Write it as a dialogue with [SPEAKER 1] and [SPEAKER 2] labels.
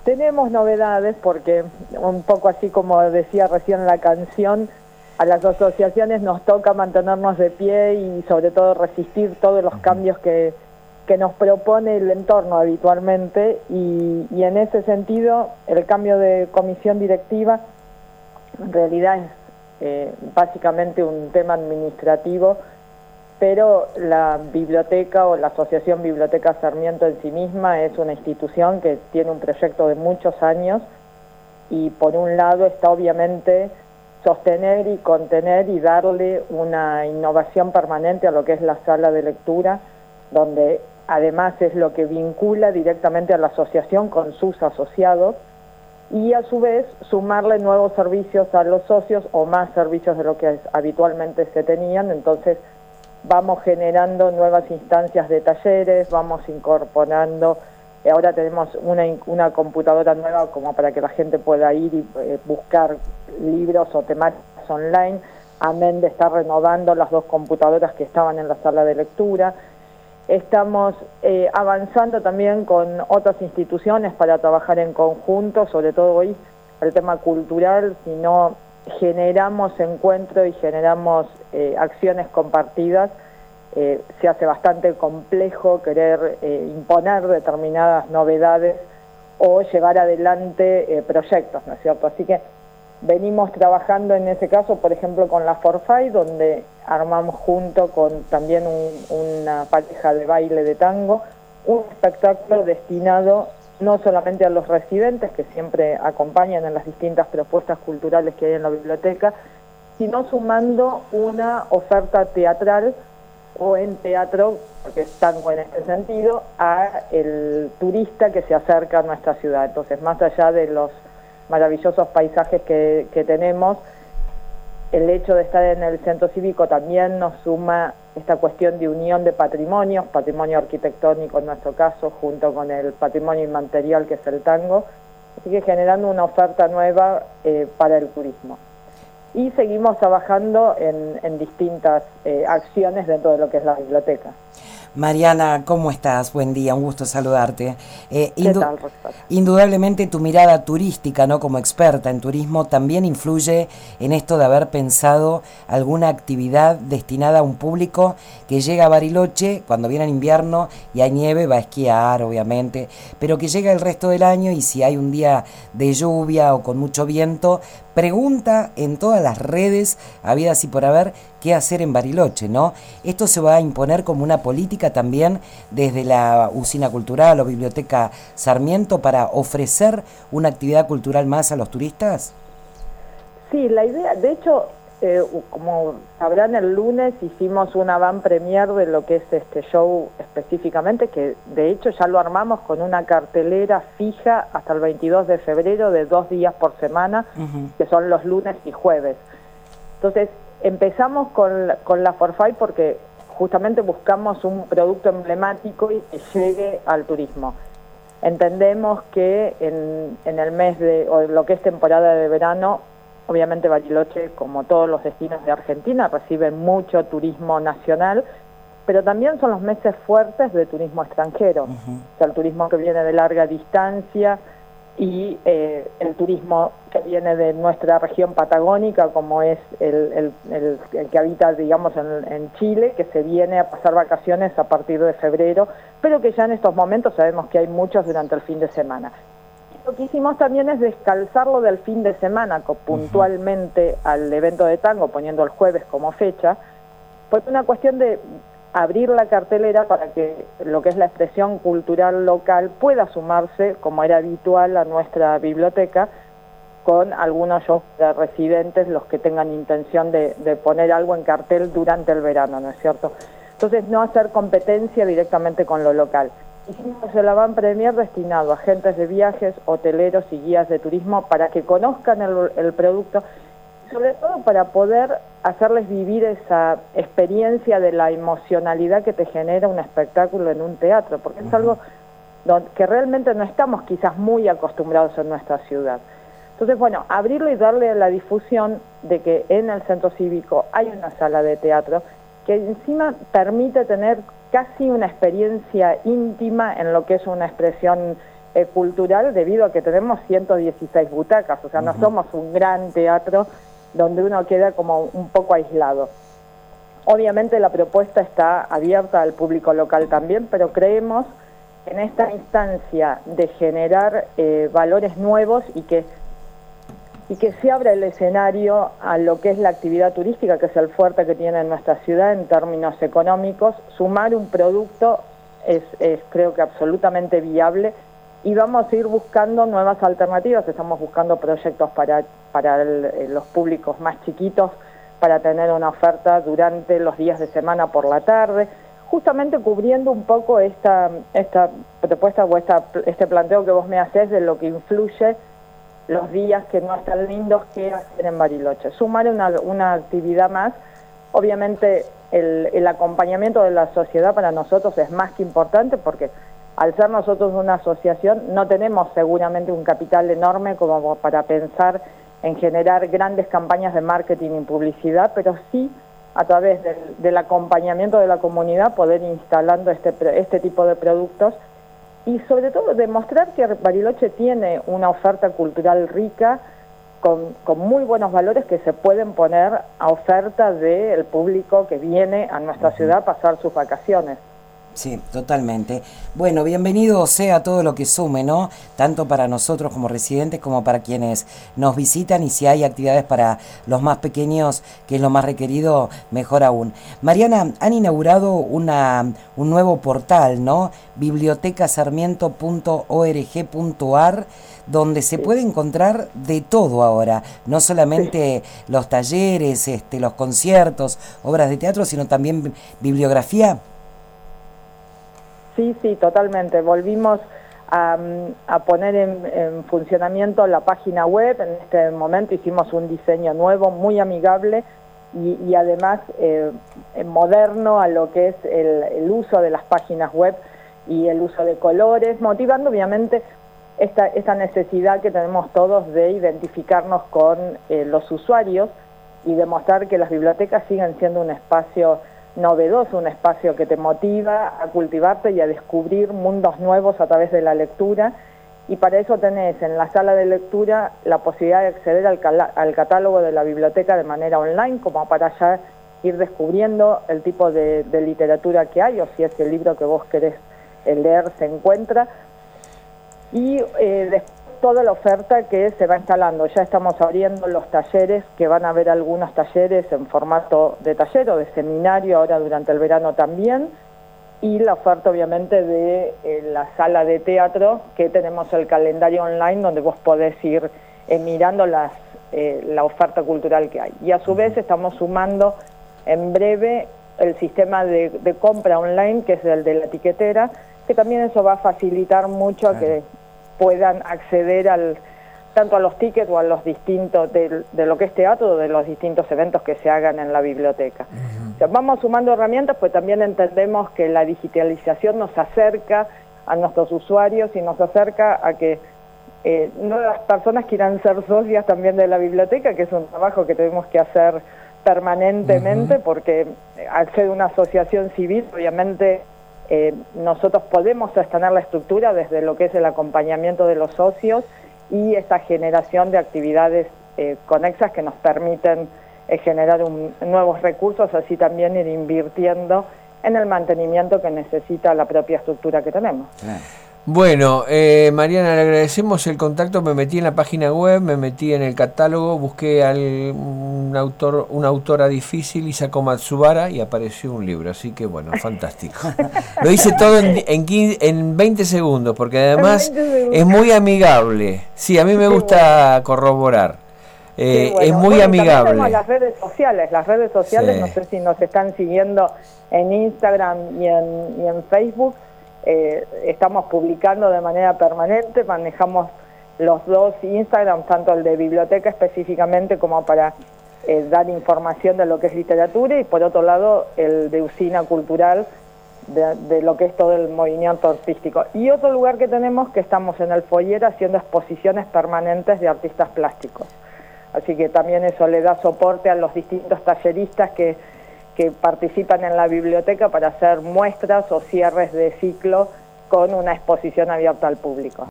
[SPEAKER 1] Tenemos novedades porque, un poco así como decía recién la canción, a las asociaciones nos toca mantenernos de pie y sobre todo resistir todos los cambios que nos propone el entorno habitualmente, y en ese sentido el cambio de comisión directiva en realidad es básicamente un tema administrativo, pero la biblioteca o la Asociación Biblioteca Sarmiento en sí misma es una institución que tiene un proyecto de muchos años, y por un lado está obviamente sostener y contener y darle una innovación permanente a lo que es la sala de lectura, donde además es lo que vincula directamente a la asociación con sus asociados, y a su vez sumarle nuevos servicios a los socios o más servicios de lo que habitualmente se tenían. Entonces vamos generando nuevas instancias de talleres, vamos incorporando, ahora tenemos una computadora nueva como para que la gente pueda ir y buscar libros o temáticas online, amén de estar renovando las 2 computadoras que estaban en la sala de lectura. Estamos avanzando también con otras instituciones para trabajar en conjunto, sobre todo hoy el tema cultural. Si no generamos encuentros y generamos acciones compartidas, se hace bastante complejo querer imponer determinadas novedades o llevar adelante proyectos, ¿no es cierto? Así que venimos trabajando en ese caso, por ejemplo, con la Forfait, donde armamos junto con también una pareja de baile de tango, un espectáculo destinado no solamente a los residentes, que siempre acompañan en las distintas propuestas culturales que hay en la biblioteca, sino sumando una oferta teatral o en teatro, porque es tango en este sentido, a el turista que se acerca a nuestra ciudad. Entonces, más allá de los maravillosos paisajes que tenemos, el hecho de estar en el centro cívico también nos suma esta cuestión de unión de patrimonios, patrimonio arquitectónico en nuestro caso, junto con el patrimonio inmaterial que es el tango, así que generando una oferta nueva para el turismo. Y seguimos trabajando en distintas acciones dentro de lo que es la biblioteca.
[SPEAKER 2] Mariana, ¿cómo estás? Buen día, un gusto saludarte.
[SPEAKER 1] ¿Qué tal, Roxana?
[SPEAKER 2] Indudablemente tu mirada turística, ¿no? Como experta en turismo, también influye en esto de haber pensado alguna actividad destinada a un público que llega a Bariloche cuando viene el invierno y hay nieve, va a esquiar, obviamente, pero que llega el resto del año y si hay un día de lluvia o con mucho viento, pregunta en todas las redes habidas y por haber qué hacer en Bariloche, ¿no? Esto se va a imponer como una política también desde la usina cultural o biblioteca Sarmiento para ofrecer una actividad cultural más a los turistas.
[SPEAKER 1] Sí, la idea, de hecho, como sabrán, el lunes hicimos una van premier de lo que es este show específicamente, que de hecho ya lo armamos con una cartelera fija hasta el 22 de febrero de 2 días por semana, que son los lunes y jueves. Entonces, empezamos con la Forfait porque justamente buscamos un producto emblemático y que llegue al turismo. Entendemos que en el mes o lo que es temporada de verano, obviamente Bariloche, como todos los destinos de Argentina, recibe mucho turismo nacional, pero también son los meses fuertes de turismo extranjero, o sea, el turismo que viene de larga distancia y el turismo que viene de nuestra región patagónica, como es el que habita, digamos, en Chile, que se viene a pasar vacaciones a partir de febrero, pero que ya en estos momentos sabemos que hay muchos durante el fin de semana. Lo que hicimos también es descalzarlo del fin de semana puntualmente al evento de tango, poniendo el jueves como fecha, por una cuestión de abrir la cartelera para que lo que es la expresión cultural local pueda sumarse, como era habitual, a nuestra biblioteca, con algunos shows de residentes, los que tengan intención de poner algo en cartel durante el verano, ¿no es cierto? Entonces, no hacer competencia directamente con lo local. Hicimos el avant premier destinado a agentes de viajes, hoteleros y guías de turismo para que conozcan el producto, sobre todo para poder hacerles vivir esa experiencia de la emocionalidad que te genera un espectáculo en un teatro, porque es algo que realmente no estamos quizás muy acostumbrados en nuestra ciudad. Entonces, bueno, abrirlo y darle la difusión de que en el centro cívico hay una sala de teatro que encima permite tener casi una experiencia íntima en lo que es una expresión cultural debido a que tenemos 116 butacas, o sea, no somos un gran teatro donde uno queda como un poco aislado. Obviamente la propuesta está abierta al público local también, pero creemos que en esta instancia de generar valores nuevos y que se abra el escenario a lo que es la actividad turística, que es el fuerte que tiene nuestra ciudad en términos económicos, sumar un producto es creo que absolutamente viable, y vamos a ir buscando nuevas alternativas. Estamos buscando proyectos para los públicos más chiquitos, para tener una oferta durante los días de semana por la tarde, justamente cubriendo un poco esta propuesta o este planteo que vos me hacés de lo que influye los días que no están lindos que hacer en Bariloche. Sumar una actividad más. Obviamente el acompañamiento de la sociedad para nosotros es más que importante, porque al ser nosotros una asociación no tenemos seguramente un capital enorme como para pensar en generar grandes campañas de marketing y publicidad, pero sí a través del acompañamiento de la comunidad poder ir instalando este tipo de productos, y sobre todo demostrar que Bariloche tiene una oferta cultural rica, con muy buenos valores que se pueden poner a oferta del público que viene a nuestra ciudad a pasar sus vacaciones.
[SPEAKER 2] Sí, totalmente. Bueno, bienvenido sea todo lo que sume, ¿no? Tanto para nosotros como residentes como para quienes nos visitan, y si hay actividades para los más pequeños, que es lo más requerido, mejor aún. Mariana, han inaugurado un nuevo portal, ¿no? bibliotecasarmiento.org.ar, donde se puede encontrar de todo ahora, no solamente los talleres, los conciertos, obras de teatro, sino también bibliografía.
[SPEAKER 1] Sí, totalmente. Volvimos a poner en funcionamiento la página web. En este momento hicimos un diseño nuevo, muy amigable y además moderno a lo que es el uso de las páginas web y el uso de colores, motivando obviamente esta necesidad que tenemos todos de identificarnos con los usuarios y demostrar que las bibliotecas siguen siendo un espacio novedoso, un espacio que te motiva a cultivarte y a descubrir mundos nuevos a través de la lectura, y para eso tenés en la sala de lectura la posibilidad de acceder al catálogo de la biblioteca de manera online, como para ya ir descubriendo el tipo de literatura que hay, o si es el libro que vos querés leer se encuentra, y toda la oferta que se va instalando. Ya estamos abriendo los talleres, que van a haber algunos talleres en formato de taller o de seminario ahora durante el verano también, y la oferta obviamente de la sala de teatro, que tenemos el calendario online donde vos podés ir mirando la oferta cultural que hay. Y a su vez estamos sumando en breve el sistema de compra online, que es el de la etiquetera, que también eso va a facilitar mucho a que puedan acceder tanto a los tickets o a los distintos de lo que es teatro, de los distintos eventos que se hagan en la biblioteca. O sea, vamos sumando herramientas, pues también entendemos que la digitalización nos acerca a nuestros usuarios y nos acerca a que nuevas personas quieran ser socias también de la biblioteca, que es un trabajo que tenemos que hacer permanentemente, porque al ser una asociación civil, obviamente nosotros podemos sostener la estructura desde lo que es el acompañamiento de los socios y esa generación de actividades conexas que nos permiten generar nuevos recursos, así también ir invirtiendo en el mantenimiento que necesita la propia estructura que tenemos.
[SPEAKER 3] Bueno, Mariana, le agradecemos el contacto. Me metí en la página web, me metí en el catálogo, busqué una autora difícil, Isako Matsubara, y apareció un libro, así que bueno, fantástico. Lo hice todo en 20 segundos, porque además es muy amigable. Sí, a mí me gusta corroborar. Es muy amigable.
[SPEAKER 1] Tenemos las redes sociales, no sé si nos están siguiendo en Instagram y en Facebook. Estamos publicando de manera permanente, manejamos los dos Instagram, tanto el de biblioteca específicamente como para dar información de lo que es literatura, y por otro lado el de Usina Cultural, de lo que es todo el movimiento artístico. Y otro lugar que tenemos, que estamos en el foyer haciendo exposiciones permanentes de artistas plásticos. Así que también eso le da soporte a los distintos talleristas que participan en la biblioteca para hacer muestras o cierres de ciclo con una exposición abierta al público.